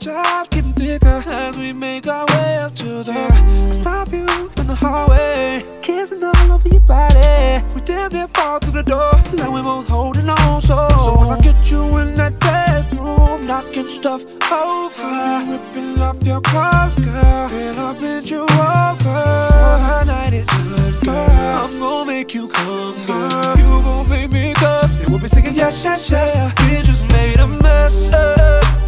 top getting thicker as we make our way up to the I stop you in the hallway, kissing all over your body. We damn near fall through the door, like we're both holding on. So when I get you in that bedroom, knocking stuff over, ripping off your clothes, girl, and I'll bend you over. Before the night is done, girl, I'm gonna make you come, girl. You gon' make me come, and we'll be singing yes, yes, yes.